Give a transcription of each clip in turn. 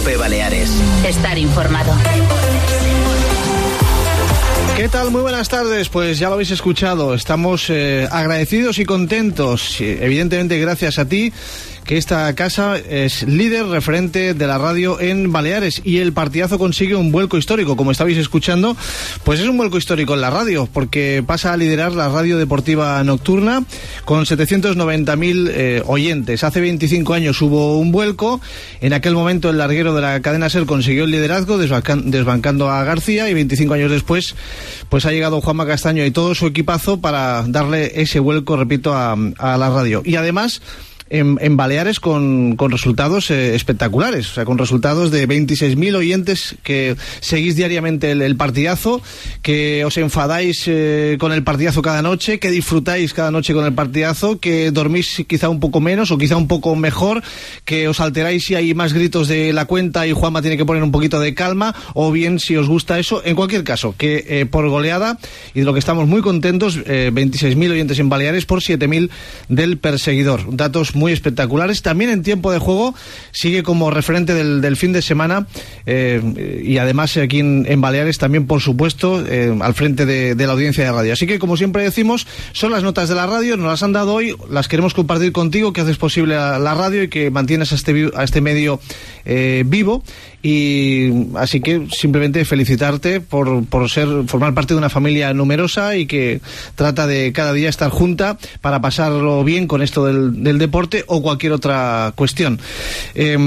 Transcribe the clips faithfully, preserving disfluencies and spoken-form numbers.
COPE Baleares. Estar informado. ¿Qué tal? Muy buenas tardes. Pues ya lo habéis escuchado. Estamos eh, agradecidos y contentos, evidentemente gracias a ti, que esta casa es líder referente de la radio en Baleares, y el partidazo consigue un vuelco histórico. Como estabais escuchando, pues es un vuelco histórico en la radio, porque pasa a liderar la radio deportiva nocturna con setecientos noventa mil eh, oyentes. Hace veinticinco años hubo un vuelco. En aquel momento el larguero de la cadena SER consiguió el liderazgo, desbancan, desbancando a García, y veinticinco años después pues ha llegado Juanma Castaño y todo su equipazo para darle ese vuelco, repito, a, a la radio. Y además En, en Baleares con, con resultados eh, espectaculares, o sea, con resultados de veintiséis mil oyentes que seguís diariamente el, el partidazo, que os enfadáis eh, con el partidazo cada noche, que disfrutáis cada noche con el partidazo, que dormís quizá un poco menos o quizá un poco mejor, que os alteráis si hay más gritos de la cuenta y Juanma tiene que poner un poquito de calma, o bien si os gusta eso. En cualquier caso, que eh, por goleada, y de lo que estamos muy contentos, eh, veintiséis mil oyentes en Baleares por siete mil del Perseguidor. Datos muy espectaculares. También en tiempo de juego sigue como referente del, del fin de semana, eh, y además aquí en, en Baleares también, por supuesto, eh, al frente de, de la audiencia de radio. Así que, como siempre decimos, son las notas de la radio, nos las han dado hoy, las queremos compartir contigo, que haces posible la, la radio y que mantienes a este, a este medio eh, vivo. Y así que simplemente felicitarte por, por ser formar parte de una familia numerosa y que trata de cada día estar junta para pasarlo bien con esto del, del deporte o cualquier otra cuestión. Eh,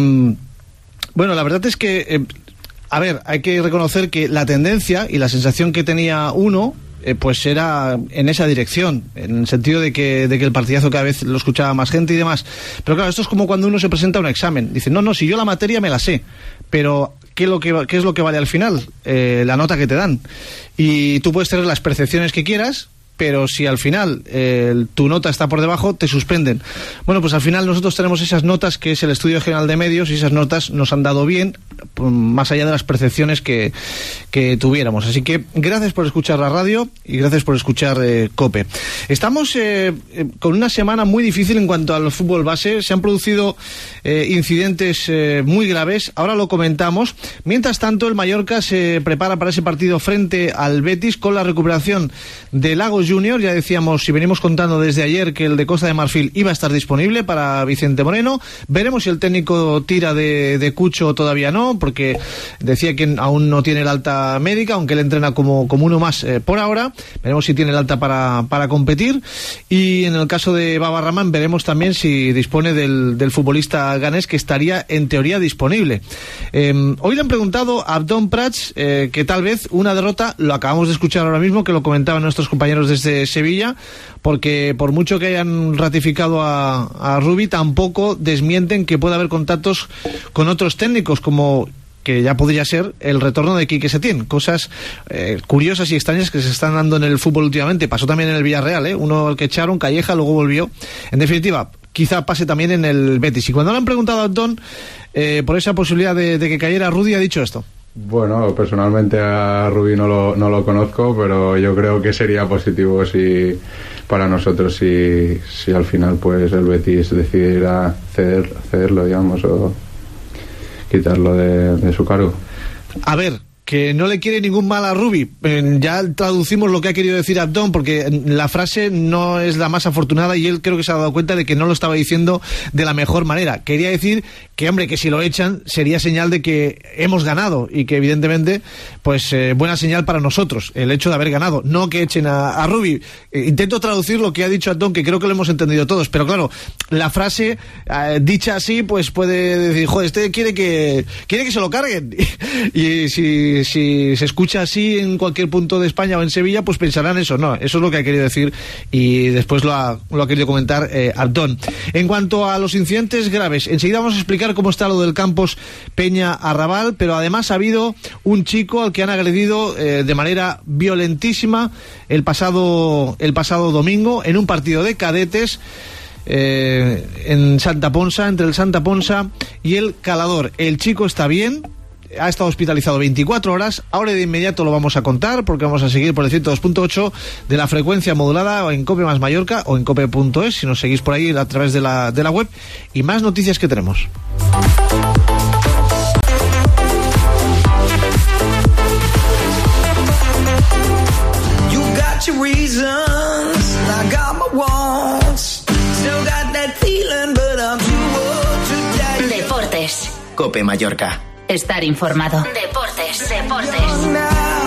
bueno, la verdad es que, eh, a ver, hay que reconocer que la tendencia y la sensación que tenía uno, Eh, pues era en esa dirección, en el sentido de que, de que el partidazo cada vez lo escuchaba más gente y demás. Pero claro, esto es como cuando uno se presenta a un examen. Dice, no, no, si yo la materia me la sé, pero ¿qué es lo que, qué es lo que vale al final? Eh, la nota que te dan. Y tú puedes tener las percepciones que quieras, pero si al final eh, tu nota está por debajo, te suspenden. Bueno, pues al final nosotros tenemos esas notas, que es el Estudio General de Medios, y esas notas nos han dado bien, más allá de las percepciones que, que tuviéramos. Así que gracias por escuchar la radio y gracias por escuchar eh, COPE. Estamos eh, con una semana muy difícil en cuanto al fútbol base. Se han producido eh, incidentes eh, muy graves, ahora lo comentamos. Mientras tanto, el Mallorca se prepara para ese partido frente al Betis con la recuperación de Lagos Junior. Ya decíamos, y venimos contando desde ayer, que el de Costa de Marfil iba a estar disponible para Vicente Moreno. Veremos si el técnico tira de, de Cucho, todavía no, porque decía que aún no tiene el alta médica, aunque él entrena como, como uno más eh, por ahora. Veremos si tiene el alta para, para competir. Y en el caso de Baba Rahman, veremos también si dispone del, del futbolista ganés, que estaría en teoría disponible. Eh, hoy le han preguntado a Abdón Prats eh, que tal vez una derrota, lo acabamos de escuchar ahora mismo, que lo comentaban nuestros compañeros desde Sevilla, porque por mucho que hayan ratificado a, a Rubi, tampoco desmienten que pueda haber contactos con otros técnicos, como que ya podría ser el retorno de Quique Setién. Cosas eh, curiosas y extrañas que se están dando en el fútbol últimamente. Pasó también en el Villarreal, ¿eh? Uno al que echaron, Calleja, luego volvió. En definitiva, quizá pase también en el Betis. Y cuando le han preguntado a Don eh, por esa posibilidad de, de que cayera Rudy, ha dicho esto. Bueno, personalmente a Rubi no lo, no lo conozco, pero yo creo que sería positivo si para nosotros si, si al final pues el Betis decidiera ceder, cederlo, digamos, o quitarlo de, de su cargo. A ver, que no le quiere ningún mal a Rubi. Eh, ya traducimos lo que ha querido decir Abdón, porque la frase no es la más afortunada y él creo que se ha dado cuenta de que no lo estaba diciendo de la mejor manera. Quería decir que, hombre, que si lo echan sería señal de que hemos ganado y que evidentemente, pues eh, buena señal para nosotros el hecho de haber ganado, no que echen a, a Rubi. Eh, intento traducir lo que ha dicho Abdón, que creo que lo hemos entendido todos, pero claro, la frase eh, dicha así, pues puede decir, joder, este quiere que quiere que se lo carguen. Y si si se escucha así en cualquier punto de España o en Sevilla, pues pensarán eso. No, eso es lo que ha querido decir y después lo ha, lo ha querido comentar eh, Abdón. En cuanto a los incidentes graves, enseguida vamos a explicar cómo está lo del Campos Peña Arrabal, pero además ha habido un chico al que han agredido eh, de manera violentísima el pasado, el pasado domingo en un partido de cadetes eh, en Santa Ponsa, entre el Santa Ponsa y el Calador. El chico está bien, ha estado hospitalizado veinticuatro horas. Ahora de inmediato lo vamos a contar, porque vamos a seguir por el ciento dos punto ocho de la frecuencia modulada, o en Cope más Mallorca o en cope punto es, si nos seguís por ahí a través de la, de la web. Y más noticias que tenemos. COPE Mallorca. Estar informado. Deportes, deportes.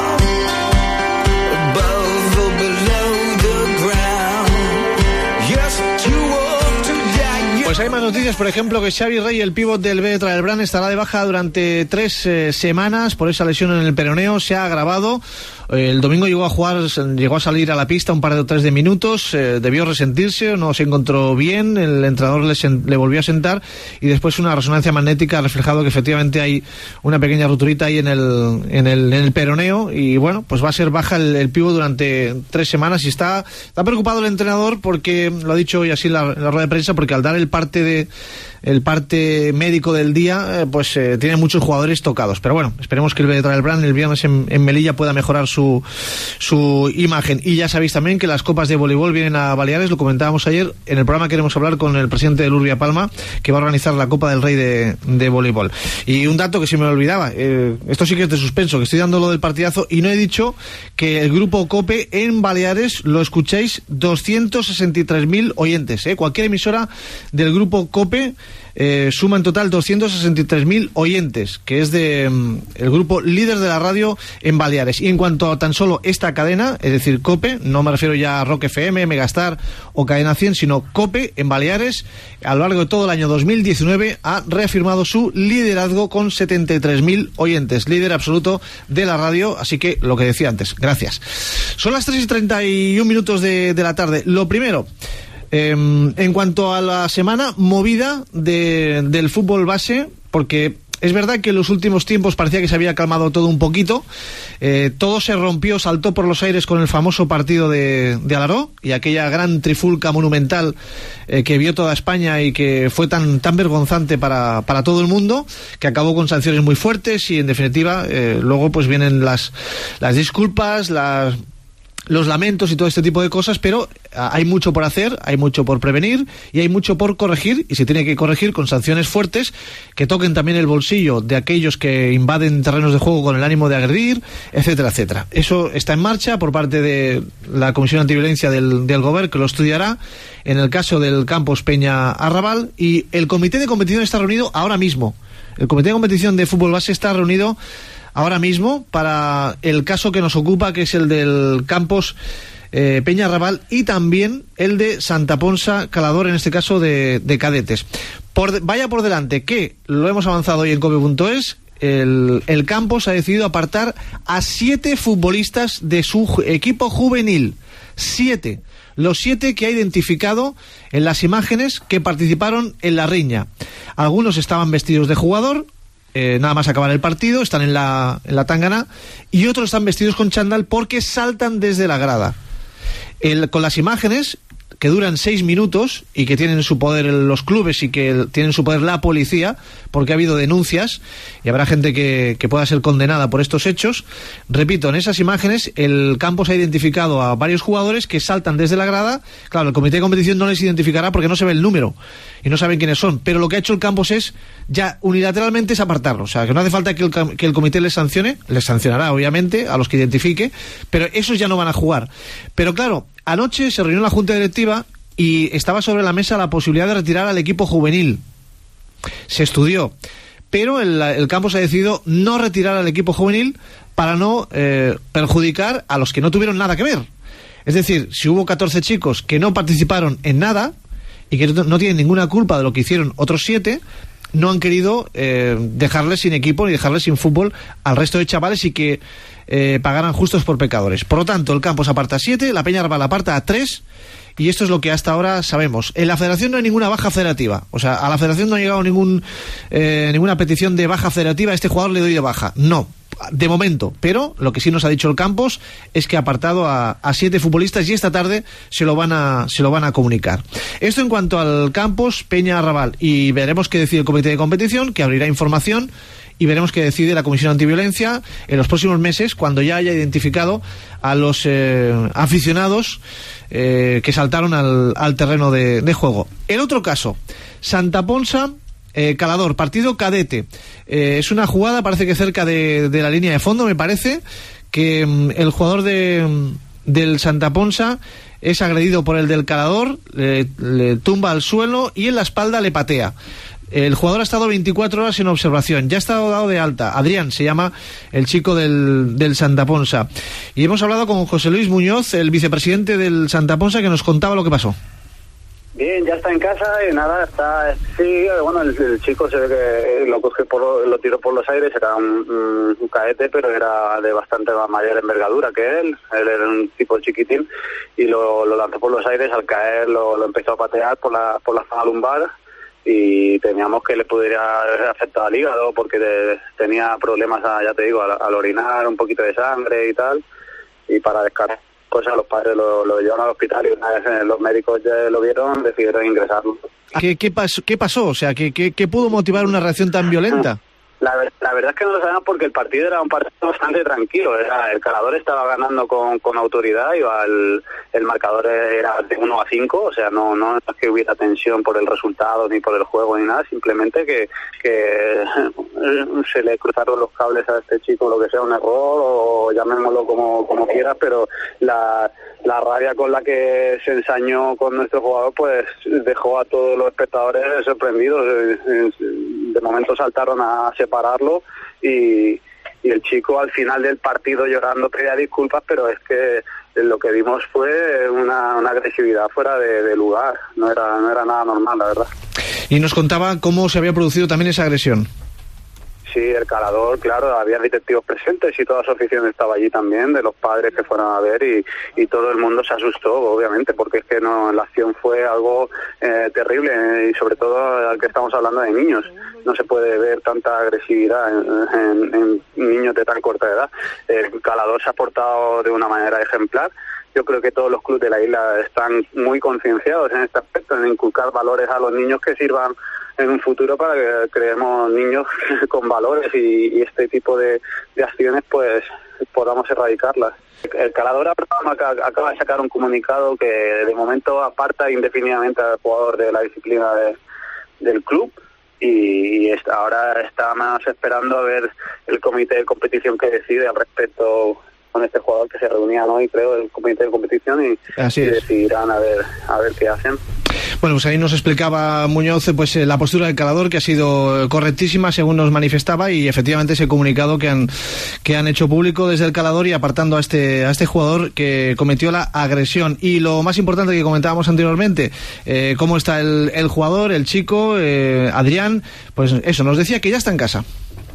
Pues hay más noticias, por ejemplo, que Xavi Rey, el pívot del B. Traelbrán, estará de baja durante tres eh, semanas por esa lesión en el peroneo. Se ha agravado. El domingo llegó a jugar, llegó a salir a la pista un par de tres de minutos, eh, debió resentirse, no se encontró bien, el entrenador le, sen, le volvió a sentar y después una resonancia magnética ha reflejado que efectivamente hay una pequeña roturita ahí en el, en el, en el peroneo y bueno, pues va a ser baja el, el pívot durante tres semanas y está, está preocupado el entrenador porque, lo ha dicho hoy así en la, en la rueda de prensa, porque al dar el parte de el parte médico del día, eh, pues eh, tiene muchos jugadores tocados. Pero bueno, esperemos que el Traelbrán el viernes en, en Melilla pueda mejorar su, su imagen. Y ya sabéis también que las copas de voleibol vienen a Baleares, lo comentábamos ayer. En el programa queremos hablar con el presidente del Urbia Palma, que va a organizar la Copa del Rey de, de voleibol. Y un dato que se me olvidaba, eh, esto sí que es de suspenso, que estoy dando lo del partidazo y no he dicho que el grupo COPE en Baleares lo escucháis doscientos sesenta y tres mil oyentes, eh. Cualquier emisora del grupo COPE Eh, suma en total doscientos sesenta y tres mil oyentes, que es de um, el grupo líder de la radio en Baleares. Y en cuanto a tan solo esta cadena, es decir, COPE, no me refiero ya a Rock F M, Megastar o Cadena cien, sino COPE en Baleares, a lo largo de todo el año dos mil diecinueve ha reafirmado su liderazgo con setenta y tres mil oyentes, líder absoluto de la radio. Así que lo que decía antes, gracias. Son las tres y treinta y un minutos de, de la tarde. Lo primero, Eh, en cuanto a la semana movida de, del fútbol base, porque es verdad que en los últimos tiempos parecía que se había calmado todo un poquito, eh, todo se rompió, saltó por los aires con el famoso partido de, de Alaró y aquella gran trifulca monumental eh, que vio toda España y que fue tan, tan vergonzante para, para todo el mundo, que acabó con sanciones muy fuertes y en definitiva eh, luego pues vienen las, las disculpas, las... los lamentos y todo este tipo de cosas, pero hay mucho por hacer, hay mucho por prevenir y hay mucho por corregir, y se tiene que corregir con sanciones fuertes que toquen también el bolsillo de aquellos que invaden terrenos de juego con el ánimo de agredir, etcétera, etcétera. Eso está en marcha por parte de la Comisión Antiviolencia del, del Govern, que lo estudiará en el caso del Campos Peña Arrabal, y el comité de competición está reunido ahora mismo. El comité de competición de fútbol base está reunido ahora mismo para el caso que nos ocupa, que es el del Campos eh, Peña Arrabal, y también el de Santa Ponsa Calador, en este caso de, de cadetes. Por de, vaya por delante que lo hemos avanzado hoy en cope punto es, el, el Campos ha decidido apartar a siete futbolistas de su equipo juvenil. Siete. Los siete que ha identificado en las imágenes que participaron en la riña. Algunos estaban vestidos de jugador, Eh, nada más acabar el partido, están en la, en la tangana, y otros están vestidos con chándal porque saltan desde la grada. El, con las imágenes, que duran seis minutos y que tienen su poder los clubes y que tienen su poder la policía, porque ha habido denuncias y habrá gente que, que pueda ser condenada por estos hechos. Repito, en esas imágenes el Campos ha identificado a varios jugadores que saltan desde la grada. Claro, el comité de competición no les identificará porque no se ve el número y no saben quiénes son, pero lo que ha hecho el Campos es ya unilateralmente es apartarlos. O sea, que no hace falta que el, que el comité les sancione, les sancionará obviamente a los que identifique, pero esos ya no van a jugar. Pero claro, anoche se reunió la Junta Directiva y estaba sobre la mesa la posibilidad de retirar al equipo juvenil. Se estudió, pero el, el Campos ha decidido no retirar al equipo juvenil para no eh, perjudicar a los que no tuvieron nada que ver. Es decir, si hubo catorce chicos que no participaron en nada y que no, no tienen ninguna culpa de lo que hicieron otros siete, no han querido eh, dejarles sin equipo ni dejarles sin fútbol al resto de chavales y que eh, pagaran justos por pecadores. Por lo tanto, el Campos aparta a siete, la Peña Arrabal aparta a tres, y esto es lo que hasta ahora sabemos. En la federación no hay ninguna baja federativa, o sea, a la federación no ha llegado ningún eh, ninguna petición de baja federativa, a este jugador le doy de baja, no, de momento. Pero lo que sí nos ha dicho el Campos es que ha apartado a, a siete futbolistas y esta tarde se lo van a se lo van a comunicar. Esto en cuanto al Campos Peña Arrabal, y veremos qué decide el comité de competición, que abrirá información, y veremos qué decide la Comisión Antiviolencia en los próximos meses, cuando ya haya identificado a los eh, aficionados eh, que saltaron al, al terreno de, de juego. El otro caso, Santa Ponsa eh, Calador, partido cadete. Eh, es una jugada, parece que cerca de, de la línea de fondo, me parece, que mm, el jugador de, del Santa Ponsa es agredido por el del Calador, le, le tumba al suelo y en la espalda le patea. El jugador ha estado veinticuatro horas en observación, ya ha estado dado de alta. Adrián se llama el chico del, del Santa Ponsa. Y hemos hablado con José Luis Muñoz, el vicepresidente del Santa Ponsa, que nos contaba lo que pasó. Bien, ya está en casa y nada, está, sí, bueno, el, el chico se ve que lo coge por, lo tiró por los aires, era un, un caete, pero era de bastante mayor envergadura que él, él era un tipo chiquitín, y lo, lo lanzó por los aires, al caer lo, lo empezó a patear por la, por la zona lumbar, y teníamos que le pudiera afectar al hígado, porque de, tenía problemas, a, ya te digo, al, al orinar, un poquito de sangre y tal, y para descartar pues a los padres lo, lo llevaron al hospital y una vez los médicos ya lo vieron, decidieron ingresarlo. ¿Qué, qué, pasó, qué pasó? O sea, ¿qué, qué, qué pudo motivar una reacción tan violenta? La, la verdad es que no lo sabemos porque el partido era un partido bastante tranquilo. Era, el Calador estaba ganando con, con autoridad, iba el, el marcador era de uno a cinco, o sea, no, no es que hubiera tensión por el resultado ni por el juego ni nada, simplemente que, que se le cruzaron los cables a este chico, lo que sea, un error o llamémoslo como, como quieras, pero la, la rabia con la que se ensañó con nuestro jugador pues dejó a todos los espectadores sorprendidos. De momento saltaron a separarlo y, y el chico al final del partido llorando pedía disculpas, pero es que lo que vimos fue una, una agresividad fuera de, de lugar, no era, no era nada normal, la verdad. Y nos contaba cómo se había producido también esa agresión. Sí, el Calador, claro, había detectivos presentes y toda su afición estaba allí también, de los padres que fueron a ver y, y todo el mundo se asustó, obviamente, porque es que no, la acción fue algo eh, terrible eh, y sobre todo al que estamos hablando de niños. No se puede ver tanta agresividad en, en, en niños de tan corta edad. El Calador se ha portado de una manera ejemplar. Yo creo que todos los clubes de la isla están muy concienciados en este aspecto, en inculcar valores a los niños que sirvan en un futuro para que creemos niños con valores y, y este tipo de, de acciones pues podamos erradicarlas. El Calador acaba de sacar un comunicado que de momento aparta indefinidamente al jugador de la disciplina de, del club y, y está, ahora está más esperando a ver el comité de competición que decide al respecto con este jugador, que se reunían hoy, creo, el comité de competición y, y decidirán a ver a ver qué hacen. Bueno, pues ahí nos explicaba Muñoz pues la postura del Calador, que ha sido correctísima según nos manifestaba, y efectivamente ese comunicado que han que han hecho público desde el Calador y apartando a este a este jugador que cometió la agresión. Y lo más importante que comentábamos anteriormente, eh, cómo está el, el jugador, el chico, eh, Adrián, pues eso, nos decía que ya está en casa.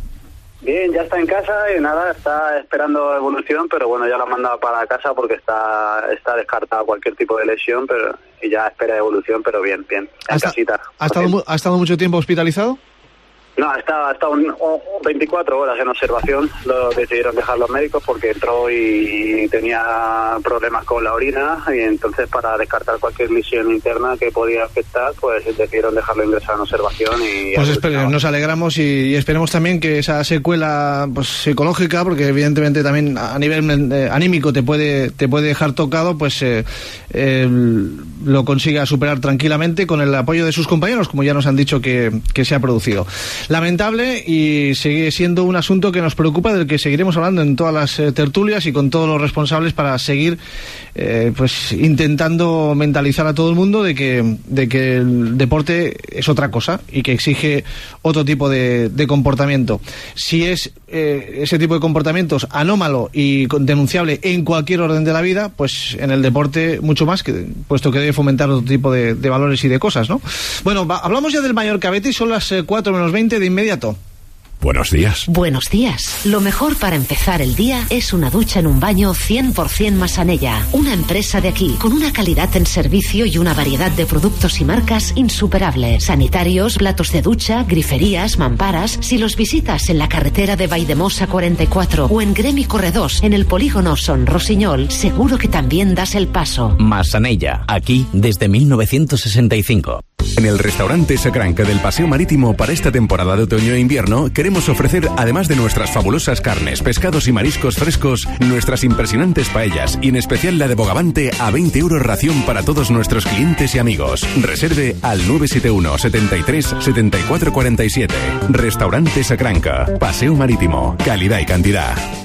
Bien, ya está en casa y nada, está esperando evolución, pero bueno, ya lo han mandado para casa porque está está descartado cualquier tipo de lesión, pero y ya espera evolución, pero bien, bien, en casita. ¿Ha estado, ¿Ha estado mucho tiempo hospitalizado? No, ha estado, ha estado un, un veinticuatro horas en observación, lo decidieron dejar los médicos porque entró y tenía problemas con la orina y entonces para descartar cualquier lesión interna que podía afectar, pues decidieron dejarlo ingresar en observación. Y pues espere, nos alegramos y, y esperemos también que esa secuela pues psicológica, porque evidentemente también a nivel eh, anímico te puede te puede dejar tocado, pues eh, eh, lo consiga superar tranquilamente con el apoyo de sus compañeros, como ya nos han dicho que, que se ha producido. Lamentable, y sigue siendo un asunto que nos preocupa, del que seguiremos hablando en todas las eh, tertulias y con todos los responsables para seguir eh, pues intentando mentalizar a todo el mundo de que, de que el deporte es otra cosa y que exige otro tipo de, de comportamiento. Si es eh, ese tipo de comportamientos anómalo y denunciable en cualquier orden de la vida, pues en el deporte mucho más, que, puesto que debe fomentar otro tipo de, de valores y de cosas, ¿no? Bueno, va, hablamos ya del Mallorca Betis, son las eh, cuatro menos veinte de inmediato. Buenos días. Buenos días. Lo mejor para empezar el día es una ducha en un baño cien por ciento Massanella. Una empresa de aquí, con una calidad en servicio y una variedad de productos y marcas insuperables. Sanitarios, platos de ducha, griferías, mamparas. Si los visitas en la carretera de Valldemossa cuarenta y cuatro o en Gremi Corredors, en el polígono Son Rosiñol, seguro que también das el paso. Massanella, aquí desde mil novecientos sesenta y cinco. En el restaurante Sacranca del Paseo Marítimo, para esta temporada de otoño e invierno, queremos ofrecer, además de nuestras fabulosas carnes, pescados y mariscos frescos, nuestras impresionantes paellas y en especial la de bogavante a veinte euros ración para todos nuestros clientes y amigos. Reserve al nueve siete uno, setenta y tres, setenta y cuatro cuarenta y siete. Restaurante Sacranca, Paseo Marítimo, calidad y cantidad.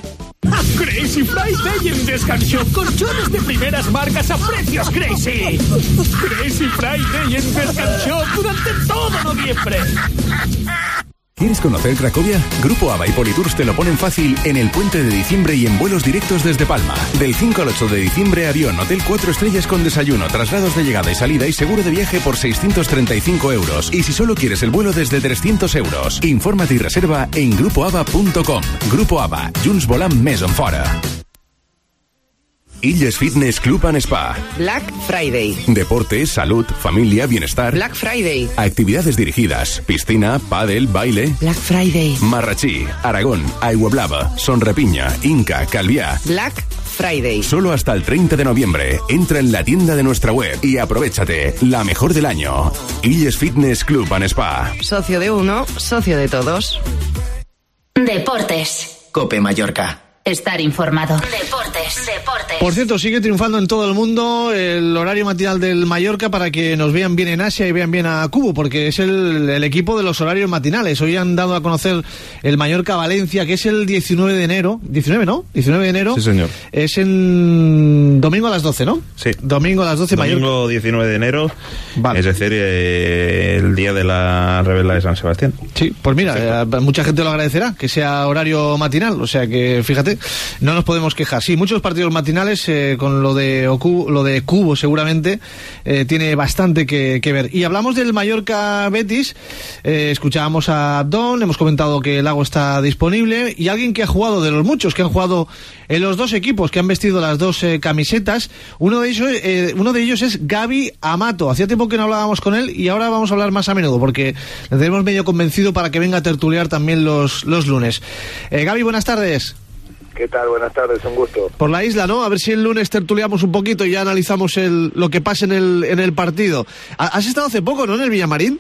Crazy Friday en Descanshop. Colchones de primeras marcas a precios crazy. Crazy Friday en Descanshop durante todo noviembre. ¿Quieres conocer Cracovia? Grupo ABA y Politours te lo ponen fácil en el puente de diciembre y en vuelos directos desde Palma. Del cinco al ocho de diciembre, avión, hotel cuatro estrellas con desayuno, traslados de llegada y salida y seguro de viaje por seiscientos treinta y cinco euros. Y si solo quieres el vuelo, desde trescientos euros. Infórmate y reserva en grupo aba punto com. Grupo ABA, Junts volem més on fora. Illes Fitness Club and Spa. Black Friday. Deporte, salud, familia, bienestar. Black Friday. Actividades dirigidas. Piscina, pádel, baile. Black Friday. Marrachí, Aragón, Aiguablava, Sonrepiña, Inca, Calviá. Black Friday. Solo hasta el treinta de noviembre. Entra en la tienda de nuestra web y aprovéchate. La mejor del año. Illes Fitness Club and Spa. Socio de uno, socio de todos. Deportes. Cope Mallorca. Estar informado. Deportes, deportes. Por cierto, sigue triunfando en todo el mundo el horario matinal del Mallorca para que nos vean bien en Asia y vean bien a Cubo, porque es el, el equipo de los horarios matinales. Hoy han dado a conocer el Mallorca-Valencia, que es el diecinueve de enero. ¿diecinueve, no? diecinueve de enero. Sí, señor. Es en domingo a las doce, ¿no? Sí. Domingo a las doce, Domingo Mallorca. diecinueve de enero, vale. Es decir, eh, el día de la Rebelda de San Sebastián. Sí, pues mira, sí. Eh, mucha gente lo agradecerá, que sea horario matinal, o sea que, fíjate, no nos podemos quejar. Sí, muchos partidos matinales, eh, con lo de Ocu, lo de Cubo seguramente eh, tiene bastante que, que ver. Y hablamos del Mallorca Betis, eh, escuchábamos a Abdón, hemos comentado que el Lago está disponible, y alguien que ha jugado, de los muchos que han jugado en los dos equipos, que han vestido las dos eh, camisetas, uno de ellos eh, uno de ellos es Gaby Amato. Hacía tiempo que no hablábamos con él y ahora vamos a hablar más a menudo, porque le tenemos medio convencido para que venga a tertuliar también los, los lunes. Eh, Gaby, buenas tardes. ¿Qué tal? Buenas tardes, un gusto. Por la isla, ¿no? A ver si el lunes tertuliamos un poquito y ya analizamos el, lo que pasa en el, en el partido. ¿Has estado hace poco, no, en el Villamarín?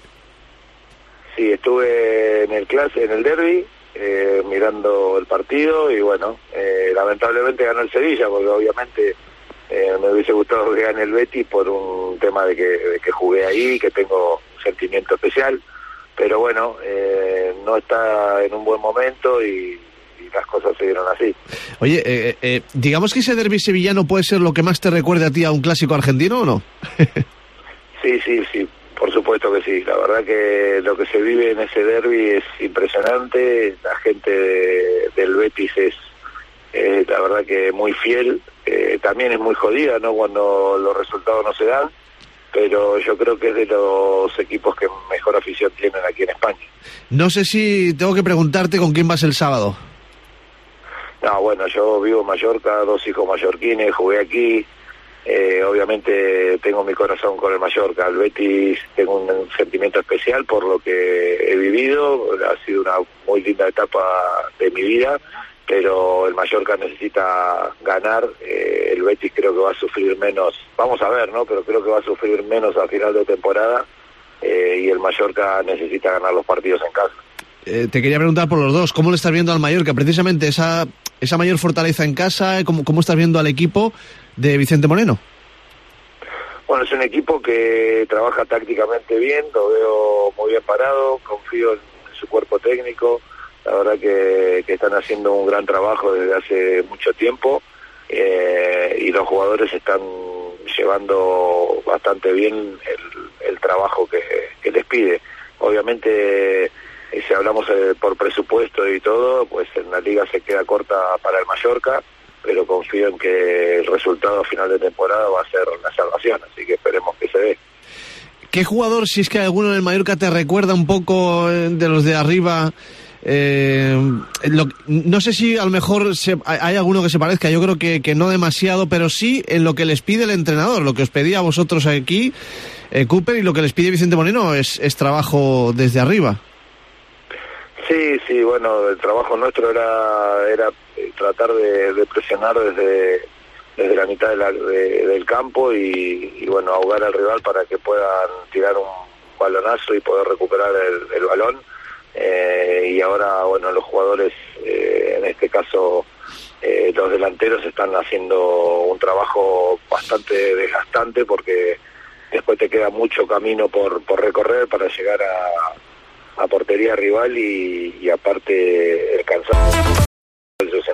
Sí, estuve en el clase, en el derbi, eh, mirando el partido y bueno, eh, lamentablemente ganó el Sevilla, porque obviamente eh, me hubiese gustado que gane el Betis por un tema de que, de que jugué ahí, que tengo un sentimiento especial, pero bueno, eh, no está en un buen momento y las cosas se dieron así. Oye, eh, eh, digamos que ese derbi sevillano puede ser lo que más te recuerde a ti a un clásico argentino, ¿o no? Sí, sí, sí, por supuesto que sí. La verdad que lo que se vive en ese derbi es impresionante. La gente de, del Betis es, eh, la verdad que muy fiel. Eh, también es muy jodida, ¿no?, cuando los resultados no se dan, pero yo creo que es de los equipos que mejor afición tienen aquí en España. No sé si tengo que preguntarte con quién vas el sábado. No, bueno, yo vivo en Mallorca, dos hijos mallorquines, jugué aquí, eh, obviamente tengo mi corazón con el Mallorca. El Betis tengo un, un sentimiento especial por lo que he vivido, ha sido una muy linda etapa de mi vida, pero el Mallorca necesita ganar, eh, el Betis creo que va a sufrir menos, vamos a ver, ¿no?, pero creo que va a sufrir menos a final de temporada, eh, y el Mallorca necesita ganar los partidos en casa. Eh, te quería preguntar por los dos, ¿cómo le estás viendo al Mallorca? Precisamente esa esa mayor fortaleza en casa, ¿cómo, cómo estás viendo al equipo de Vicente Moreno? Bueno, es un equipo que trabaja tácticamente bien, lo veo muy bien parado, confío en su cuerpo técnico, la verdad que, que están haciendo un gran trabajo desde hace mucho tiempo, eh, y los jugadores están llevando bastante bien el, el trabajo que, que les pide. Obviamente, si hablamos eh, por presupuesto y todo, pues en la liga se queda corta para el Mallorca, pero confío en que el resultado a final de temporada va a ser la salvación, así que esperemos que se dé. ¿Qué jugador, si es que alguno en el Mallorca te recuerda un poco de los de arriba? Eh, lo, no sé si a lo mejor se, hay alguno que se parezca, yo creo que, que no demasiado, pero sí en lo que les pide el entrenador, lo que os pedía a vosotros aquí, eh, Cooper, y lo que les pide Vicente Moreno es, es trabajo desde arriba. Sí, sí, bueno, el trabajo nuestro era era tratar de, de presionar desde desde la mitad de la, de, del campo y, y, bueno, ahogar al rival para que puedan tirar un balonazo y poder recuperar el, el balón. Eh, y ahora, bueno, los jugadores, eh, en este caso eh, los delanteros, están haciendo un trabajo bastante desgastante porque después te queda mucho camino por, por recorrer para llegar a a portería rival y, y aparte el cansancio, eso se nota, ¿no?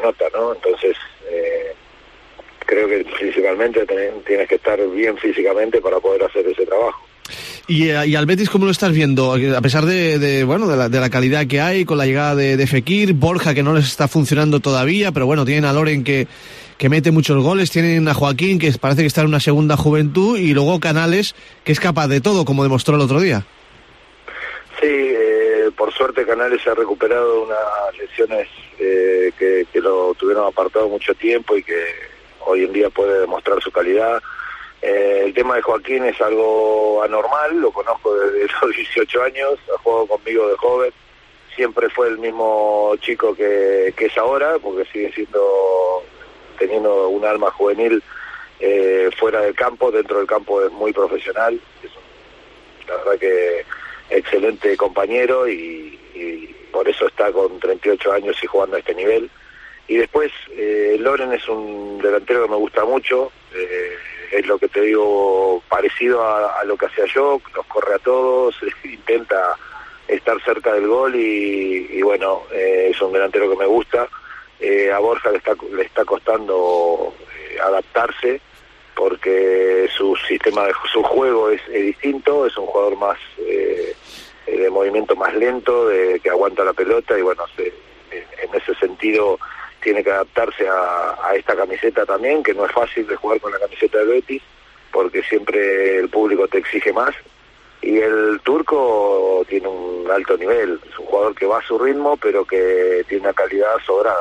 ¿no? Entonces, eh, creo que principalmente ten, tienes que estar bien físicamente para poder hacer ese trabajo. ¿Y, y al Betis cómo lo estás viendo? A pesar de, de bueno de la, de la calidad que hay, con la llegada de, de Fekir, Borja que no les está funcionando todavía, pero bueno, tienen a Loren que, que mete muchos goles, tienen a Joaquín que parece que está en una segunda juventud, y luego Canales que es capaz de todo, como demostró el otro día. Sí, eh, por suerte Canales se ha recuperado de unas lesiones eh, que, que lo tuvieron apartado mucho tiempo y que hoy en día puede demostrar su calidad. Eh, el tema de Joaquín es algo anormal, lo conozco desde los dieciocho años, ha jugado conmigo de joven, siempre fue el mismo chico que, que es ahora, porque sigue siendo, teniendo un alma juvenil eh, fuera del campo, dentro del campo es muy profesional, es un, la verdad que excelente compañero y, y por eso está con treinta y ocho años y jugando a este nivel. Y después, eh, Loren es un delantero que me gusta mucho, eh, es lo que te digo, parecido a, a lo que hacía yo, nos corre a todos, intenta estar cerca del gol y, y bueno, eh, es un delantero que me gusta. Eh, a Borja le está, le está costando eh, adaptarse porque su sistema de su juego es, es distinto, es un jugador más eh, de movimiento más lento, de que aguanta la pelota y bueno, se, en ese sentido tiene que adaptarse a, a esta camiseta también, que no es fácil de jugar con la camiseta del Betis, porque siempre el público te exige más, y el turco tiene un alto nivel, es un jugador que va a su ritmo, pero que tiene una calidad sobrada.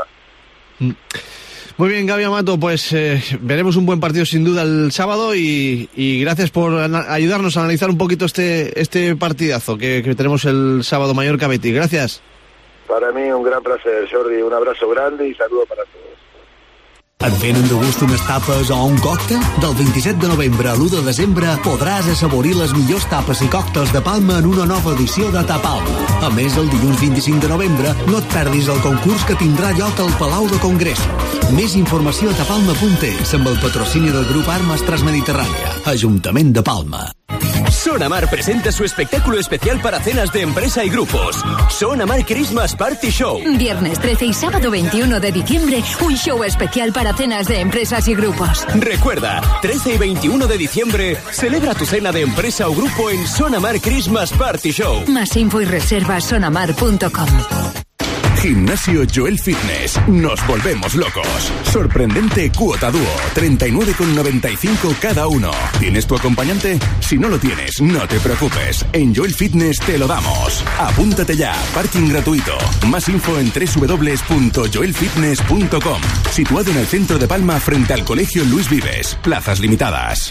Muy bien, Gaby Amato, pues eh, veremos un buen partido sin duda el sábado, y, y gracias por ana- ayudarnos a analizar un poquito este este partidazo que, que tenemos el sábado, Mallorca-Betis. Gracias. Para mí un gran placer, Jordi, un abrazo grande y saludo para todos. Et venen de gust unes tapes o un còctel? Del vint-i-set de novembre a l'u de desembre podràs assaborir les millors tapes i còctels de Palma en una nova edició de Tapalma. A més, el dilluns vint-i-cinc de novembre no et perdis el concurs que tindrà lloc al Palau de Congressos. Més informació a tapalma punt es amb el patrocini del grup Armas Transmediterrània. Ajuntament de Palma. Sonamar presenta su espectáculo especial para cenas de empresa y grupos. Sonamar Christmas Party Show. Viernes trece y sábado veintiuno de diciembre, un show especial para cenas de empresas y grupos. Recuerda, trece y veintiuno de diciembre, celebra tu cena de empresa o grupo en Sonamar Christmas Party Show. Más info y reservas sonamar punto com. Gimnasio Joel Fitness. Nos volvemos locos. Sorprendente cuota dúo. treinta y nueve con noventa y cinco cada uno. ¿Tienes tu acompañante? Si no lo tienes, no te preocupes. En Joel Fitness te lo damos. Apúntate ya. Parking gratuito. Más info en doble u doble u doble u punto joel fitness punto com. Situado en el centro de Palma frente al Colegio Luis Vives. Plazas limitadas.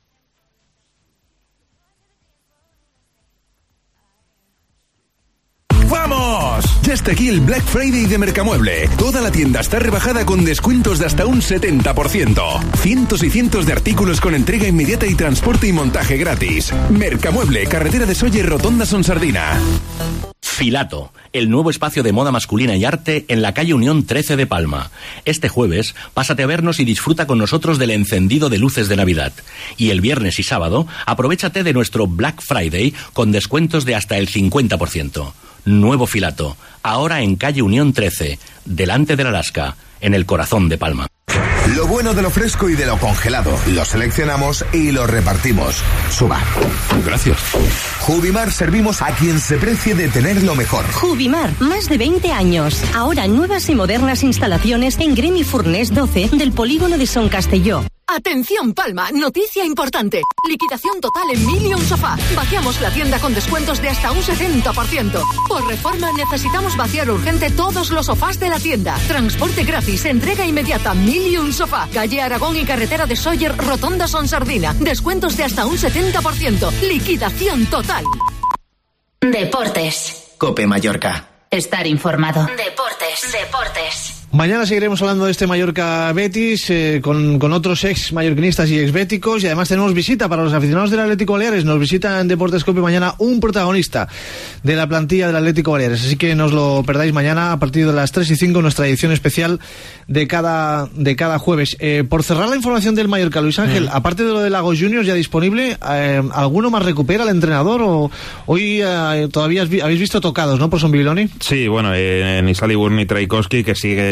¡Vamos! Ya está aquí el Black Friday de Mercamueble. Toda la tienda está rebajada con descuentos de hasta un setenta por ciento. Cientos y cientos de artículos con entrega inmediata y transporte y montaje gratis. Mercamueble, carretera de Sóller, Rotonda Sonsardina. Filato, el nuevo espacio de moda masculina y arte en la calle Unión trece de Palma. Este jueves, pásate a vernos y disfruta con nosotros del encendido de luces de Navidad. Y el viernes y sábado, aprovéchate de nuestro Black Friday con descuentos de hasta el cincuenta por ciento. Nuevo Filato, ahora en calle Unión trece, delante del Alaska, en el corazón de Palma. Lo bueno de lo fresco y de lo congelado, lo seleccionamos y lo repartimos. Suba. Gracias. Jubimar servimos a quien se precie de tener lo mejor. Jubimar, más de veinte años. Ahora nuevas y modernas instalaciones en Gremi Furnés doce del polígono de Son Castelló. Atención Palma, noticia importante. Liquidación total en Million Sofá. Vaciamos la tienda con descuentos de hasta un setenta por ciento. Por reforma necesitamos vaciar urgente todos los sofás de la tienda. Transporte gratis, entrega inmediata. Million Sofá. Calle Aragón y carretera de Sóller, Rotonda Sonsardina. Descuentos de hasta un setenta por ciento. Liquidación total. Deportes. COPE Mallorca. Estar informado. Deportes. Deportes. Mañana seguiremos hablando de este Mallorca-Betis eh, con, con otros ex mallorquinistas y ex béticos, y además tenemos visita para los aficionados del Atlético Baleares. Nos visita en Deportes Cope mañana un protagonista de la plantilla del Atlético Baleares, así que no os lo perdáis mañana a partir de las tres y cinco, nuestra edición especial de cada de cada jueves. Eh, por cerrar la información del Mallorca, Luis Ángel, mm. aparte de lo de Lagos Juniors ya disponible, eh, ¿alguno más recupera el entrenador? O hoy eh, todavía habéis visto tocados, ¿no? Por Son Bibiloni. Sí, bueno, eh, ni Sally Burn ni Traikowski, que sigue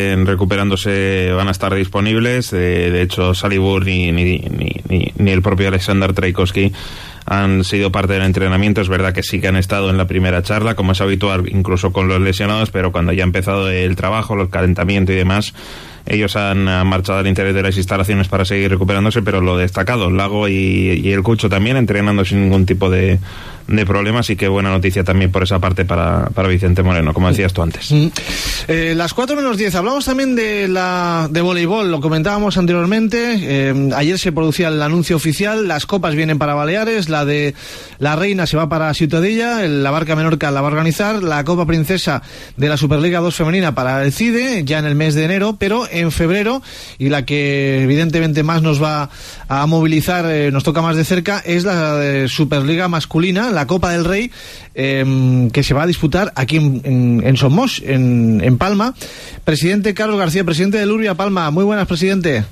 estén recuperándose van a estar disponibles. De, de hecho, Salibur ni, ni, ni, ni, ni el propio Alexander Traikovsky han sido parte del entrenamiento. Es verdad que sí que han estado en la primera charla, como es habitual, incluso con los lesionados, pero cuando ya ha empezado el trabajo, el calentamiento y demás, ellos han, han marchado al interior de las instalaciones para seguir recuperándose. Pero lo destacado, Lago y, y el Cucho también entrenando sin ningún tipo de, de problemas, y qué buena noticia también por esa parte para, para Vicente Moreno, como decías tú antes. Mm. Eh, las cuatro menos diez, hablamos también de la de voleibol, lo comentábamos anteriormente. Eh, ayer se producía el anuncio oficial, las copas vienen para Baleares, la de la Reina se va para Ciutadella, la Barca Menorca la va a organizar, la Copa Princesa de la Superliga dos femenina para el CIDE, ya en el mes de enero, pero en febrero, y la que evidentemente más nos va a movilizar, eh, nos toca más de cerca, es la de Superliga masculina, la Copa del Rey, eh, que se va a disputar aquí en, en, en Somos, en, en Palma. Presidente Carlos García, presidente del Urbia Palma, muy buenas, presidente.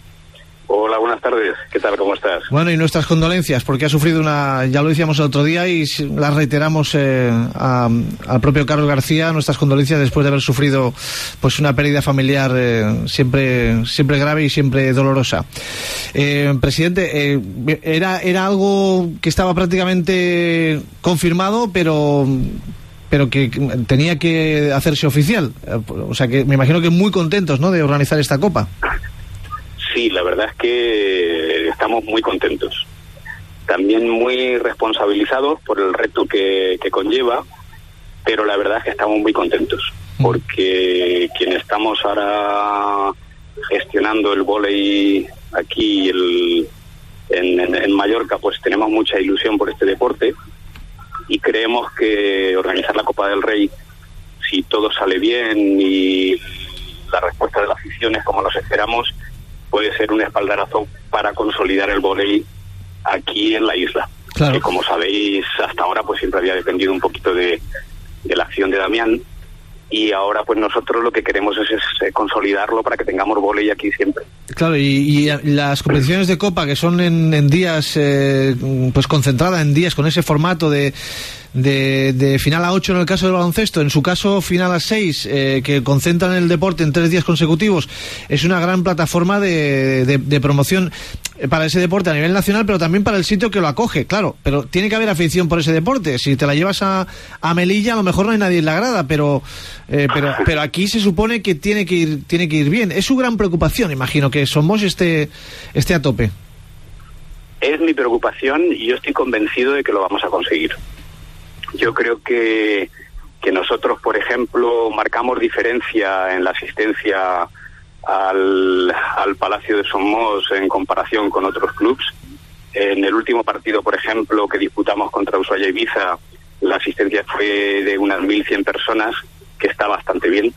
Hola, buenas tardes. ¿Qué tal? ¿Cómo estás? Bueno, y nuestras condolencias, porque ha sufrido una, ya lo decíamos el otro día y las reiteramos eh, a, al propio Carlos García, nuestras condolencias después de haber sufrido pues una pérdida familiar eh, siempre siempre grave y siempre dolorosa. Eh, presidente, eh, era era algo que estaba prácticamente confirmado, pero pero que tenía que hacerse oficial. O sea que me imagino que muy contentos, ¿no?, de organizar esta Copa. Sí, la verdad es que estamos muy contentos. También muy responsabilizados por el reto que, que conlleva, pero la verdad es que estamos muy contentos, porque quienes estamos ahora gestionando el vóley aquí el, en, en, en Mallorca, pues tenemos mucha ilusión por este deporte y creemos que organizar la Copa del Rey, si todo sale bien y la respuesta de la afición es como nos esperamos, puede ser un espaldarazo para consolidar el vóley aquí en la isla. Claro. Que como sabéis, hasta ahora pues siempre había dependido un poquito de, de la acción de Damián, y ahora pues nosotros lo que queremos es, es consolidarlo para que tengamos vóley aquí siempre. Claro, y, y las competiciones de Copa que son en, en días, eh, pues concentradas en días con ese formato de De, de final a ocho en el caso del baloncesto, en su caso final a seis, eh, que concentran el deporte en tres días consecutivos, es una gran plataforma de, de, de promoción para ese deporte a nivel nacional, pero también para el sitio que lo acoge, claro, pero tiene que haber afición por ese deporte. Si te la llevas a, a Melilla, a lo mejor no hay nadie en la grada, pero, eh, pero, pero aquí se supone que tiene que ir, tiene que ir bien. Es su gran preocupación, imagino, que Somos esté, esté a tope. Es mi preocupación y yo estoy convencido de que lo vamos a conseguir. Yo creo que, que nosotros, por ejemplo, marcamos diferencia en la asistencia al, al Palacio de Somos en comparación con otros clubs. En el último partido, por ejemplo, que disputamos contra Ushuaia Ibiza, la asistencia fue de unas mil cien personas, que está bastante bien.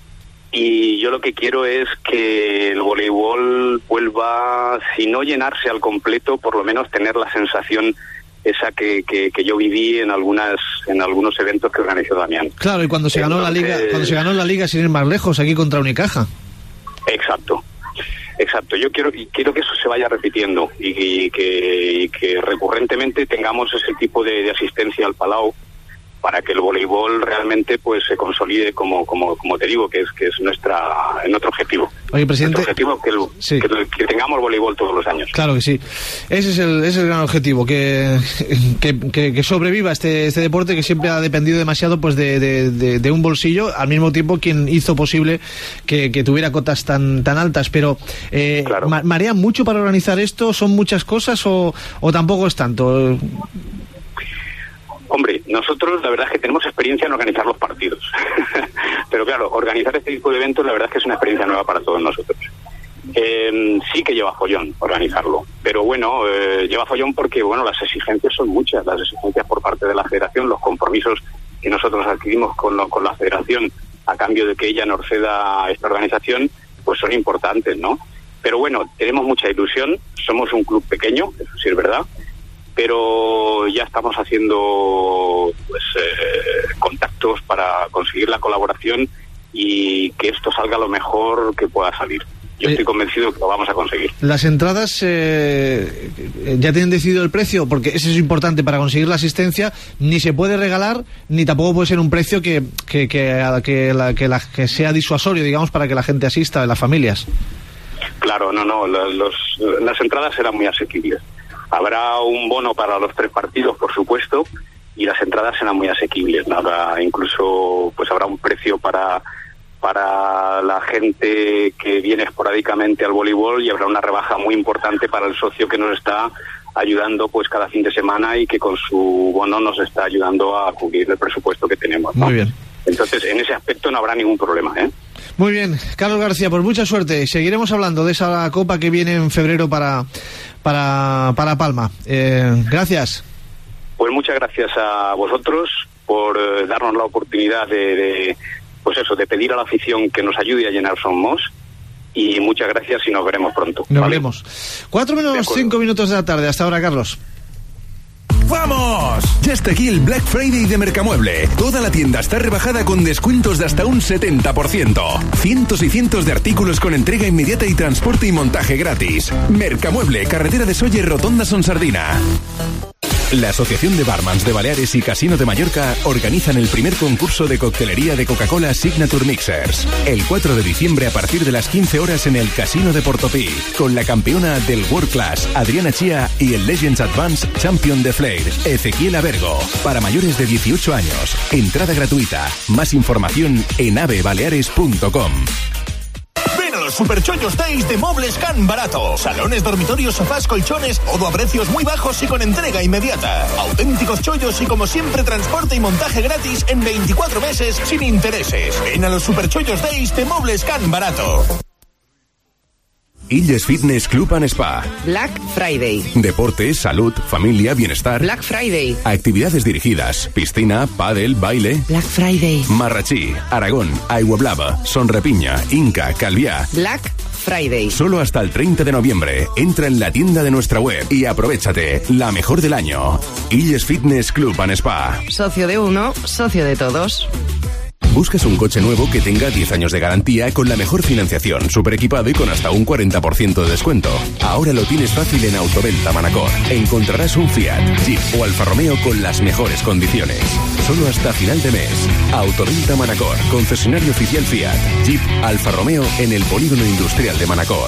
Y yo lo que quiero es que el voleibol vuelva, si no llenarse al completo, por lo menos tener la sensación esa que, que, que yo viví en algunas en algunos eventos que organizó Damián. Claro, y cuando se ganó Entonces, la liga, cuando se ganó la liga sin ir más lejos, aquí contra Unicaja. Exacto, exacto. Yo quiero quiero que eso se vaya repitiendo y, y, que, y que recurrentemente tengamos ese tipo de, de asistencia al Palau, para que el voleibol realmente pues se consolide como como como te digo, que es que es nuestra nuestro objetivo. Oye, presidente, nuestro objetivo que, el, sí. que, que tengamos voleibol todos los años. Claro que sí. Ese es el, ese es el gran objetivo, que, que, que, que sobreviva este este deporte que siempre ha dependido demasiado pues de, de, de, de un bolsillo, al mismo tiempo quien hizo posible que, que tuviera cotas tan tan altas. Pero eh, claro. ¿Marea mucho para organizar esto? ¿Son muchas cosas o, o tampoco es tanto? Hombre, nosotros la verdad es que tenemos experiencia en organizar los partidos. Pero claro, organizar este tipo de eventos la verdad es que es una experiencia nueva para todos nosotros. Eh, sí que lleva follón organizarlo, pero bueno, eh, lleva follón porque bueno, las exigencias son muchas, las exigencias por parte de la federación, los compromisos que nosotros adquirimos con, lo, con la federación a cambio de que ella nos ceda esta organización, pues son importantes, ¿no? Pero bueno, tenemos mucha ilusión, somos un club pequeño, eso sí es verdad, pero ya estamos haciendo pues eh, contactos para conseguir la colaboración y que esto salga lo mejor que pueda salir. Yo estoy convencido que lo vamos a conseguir. ¿Las entradas eh, ya tienen decidido el precio? Porque eso es importante para conseguir la asistencia. Ni se puede regalar, ni tampoco puede ser un precio que que, que, que, la, que, la, que sea disuasorio, digamos, para que la gente asista, las familias. Claro, no, no, los, las entradas serán muy asequibles. Habrá un bono para los tres partidos, por supuesto, y las entradas serán muy asequibles. Habrá incluso, pues habrá un precio para para la gente que viene esporádicamente al voleibol, y habrá una rebaja muy importante para el socio que nos está ayudando pues cada fin de semana y que con su bono nos está ayudando a cubrir el presupuesto que tenemos, ¿no? Muy bien. Entonces, en ese aspecto no habrá ningún problema, ¿eh? Muy bien, Carlos García, pues mucha suerte. Seguiremos hablando de esa copa que viene en febrero para para, para Palma. Eh, gracias. Pues muchas gracias a vosotros por eh, darnos la oportunidad de, de pues eso, de pedir a la afición que nos ayude a llenar Son Mos, y muchas gracias y nos veremos pronto. Nos ¿vale? veremos. Cuatro menos cinco minutos de la tarde. Hasta ahora, Carlos. ¡Vamos! Ya está aquí el Black Friday de Mercamueble. Toda la tienda está rebajada con descuentos de hasta un setenta por ciento. Cientos y cientos de artículos con entrega inmediata y transporte y montaje gratis. Mercamueble, carretera de Soller, Rotonda Son Sardina. La Asociación de Barmans de Baleares y Casino de Mallorca organizan el primer concurso de coctelería de Coca-Cola Signature Mixers. El cuatro de diciembre a partir de las quince horas en el Casino de Portopí, con la campeona del World Class, Adriana Chía, y el Legends Advance Champion de Flair, Ezequiel Abergo. Para mayores de dieciocho años. Entrada gratuita. Más información en ave baleares punto com. Ven a los Superchollos Days de Muebles Can Barato. Salones, dormitorios, sofás, colchones, todo a precios muy bajos y con entrega inmediata. Auténticos chollos y, como siempre, transporte y montaje gratis en veinticuatro meses sin intereses. Ven a los Superchollos Days de Muebles Can Barato. Illes Fitness Club and Spa. Black Friday. Deportes, salud, familia, bienestar. Black Friday. Actividades dirigidas. Piscina, pádel, baile. Black Friday. Marrachí, Aragón, Aiguablava, Sonrepiña, Inca, Calviá. Black Friday. Solo hasta el treinta de noviembre. Entra en la tienda de nuestra web y aprovéchate. La mejor del año. Illes Fitness Club and Spa. Socio de uno, socio de todos. ¿Buscas un coche nuevo que tenga diez años de garantía con la mejor financiación, super equipado y con hasta un cuarenta por ciento de descuento? Ahora lo tienes fácil en Autoventa Manacor. Encontrarás un Fiat, Jeep o Alfa Romeo con las mejores condiciones. Solo hasta final de mes. Autoventa Manacor, concesionario oficial Fiat, Jeep, Alfa Romeo en el Polígono Industrial de Manacor.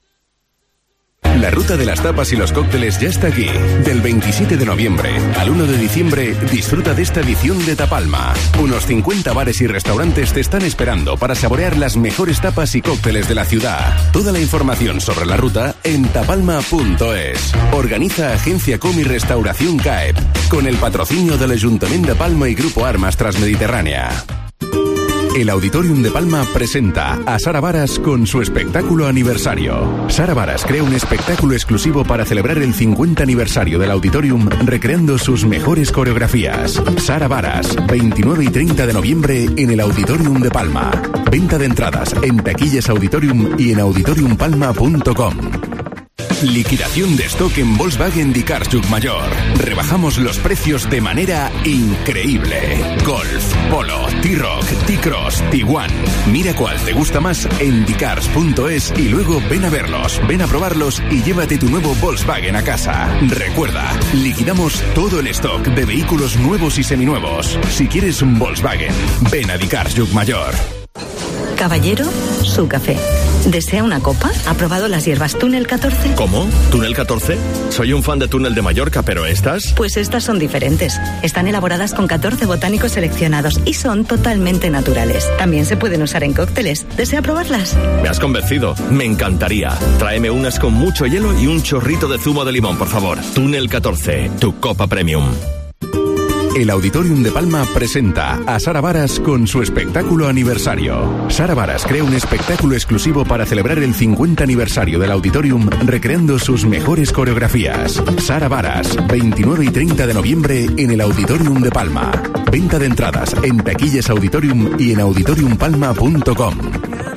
La ruta de las tapas y los cócteles ya está aquí. Del veintisiete de noviembre al uno de diciembre, disfruta de esta edición de Tapalma. Unos cincuenta bares y restaurantes te están esperando para saborear las mejores tapas y cócteles de la ciudad. Toda la información sobre la ruta en tapalma punto es. Organiza Agencia Com y Restauración C A E P, con el patrocinio del Ayuntamiento de Palma y Grupo Armas Transmediterránea. El Auditorium de Palma presenta a Sara Varas con su espectáculo aniversario. Sara Varas crea un espectáculo exclusivo para celebrar el cincuenta aniversario del Auditorium, recreando sus mejores coreografías. Sara Varas, veintinueve y treinta de noviembre en el Auditorium de Palma. Venta de entradas en taquillas Auditorium y en auditorium palma punto com. Liquidación de stock en Volkswagen Dicars Llucmajor. Rebajamos los precios de manera increíble. Golf, Polo, T-Rock, T-Cross, Tiguan. Mira cuál te gusta más en dicars punto es y luego ven a verlos, ven a probarlos y llévate tu nuevo Volkswagen a casa. Recuerda, liquidamos todo el stock de vehículos nuevos y seminuevos. Si quieres un Volkswagen, ven a Dicars Llucmajor. Caballero, su café. ¿Desea una copa? ¿Ha probado las hierbas Túnel catorce? ¿Cómo? ¿Túnel catorce? Soy un fan de Túnel de Mallorca, pero ¿estas? Pues estas son diferentes. Están elaboradas con catorce botánicos seleccionados y son totalmente naturales. También se pueden usar en cócteles. ¿Desea probarlas? Me has convencido. Me encantaría. Tráeme unas con mucho hielo y un chorrito de zumo de limón, por favor. Túnel catorce, tu copa premium. El Auditorium de Palma presenta a Sara Varas con su espectáculo aniversario. Sara Varas crea un espectáculo exclusivo para celebrar el cincuenta aniversario del Auditorium, recreando sus mejores coreografías. Sara Varas, veintinueve y treinta de noviembre en el Auditorium de Palma. Venta de entradas en taquillas Auditorium y en auditorium palma punto com.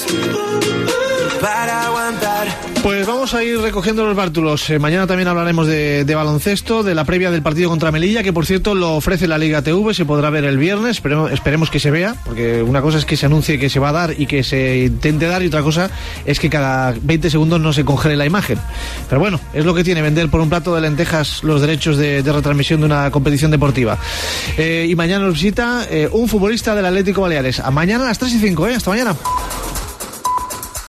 días para aguantar. Pues vamos a ir recogiendo los bártulos. Eh, mañana también hablaremos de, de baloncesto, de la previa del partido contra Melilla, que por cierto lo ofrece la Liga T V, se podrá ver el viernes, esperemos, esperemos que se vea, porque una cosa es que se anuncie que se va a dar y que se intente dar, y otra cosa es que cada veinte segundos no se congele la imagen. Pero bueno, es lo que tiene vender por un plato de lentejas los derechos de, de retransmisión de una competición deportiva. Eh, y mañana nos visita eh, un futbolista del Atlético Baleares. A mañana a las tres y cinco, ¿eh? Hasta mañana.